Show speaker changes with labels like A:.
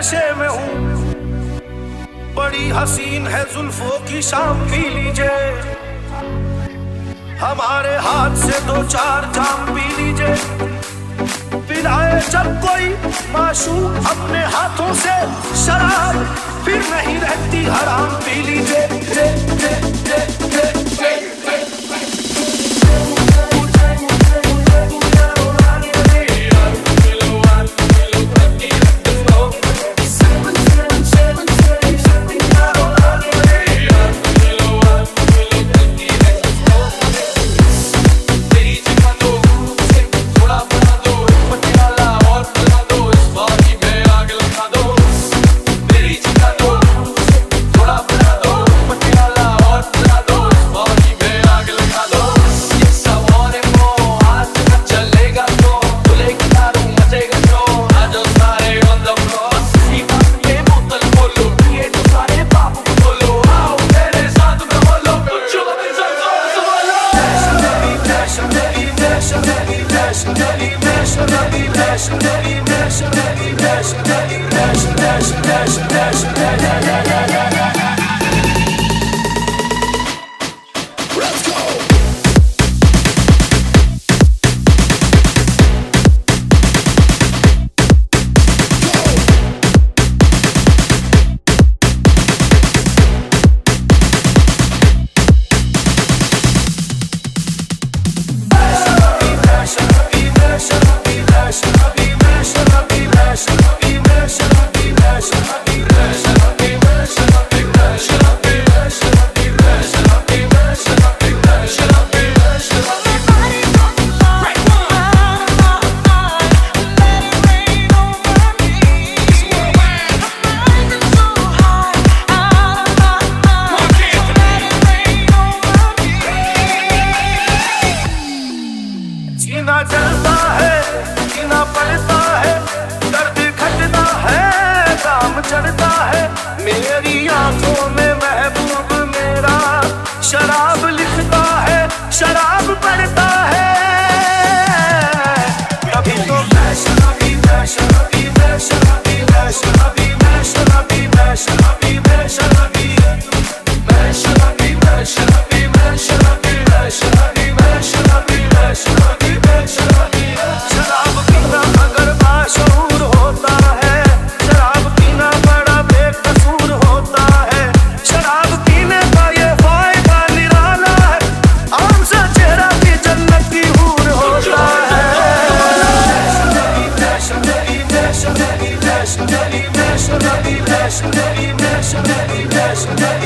A: नशे में हूँ, बड़ी हसीन है जुल्फों की शाम पी लीजिए, हमारे हाथ से 2-4 जाम पी लीजिए। पिलाए जब कोई माशूक अपने हाथों से शराब, फिर नहीं रहती हराम पी लीजिए। जीना चलता है, जीना पड़ता है, दर्द घटता है, काम चढ़ता है, मेरी आंखों में महबूब मेरा शराब लिखता है, शराब पढ़ता है। कभी तो मैं शराबी, मैं शराबी, मैं शराबी, मैं शराबी, मैं शराबी, मैं शराबी, मैं शराबी, मैं शराबी, मैं शराबी, मैं शराबी, मैं शराबी, मैं शराबी, मैं शराबी। शराब पीना अगर बाशऊर होता है, शराब पीना बड़ा बेकसूर होता है, शराब पीने का ये फायदा निराला है, आम सा चेहरा भी जन्नत की हूर होता है। मैं शराबी, मैं शराबी, मैं शराबी, मैं शराबी, मैं शराबी, मैं शराबी।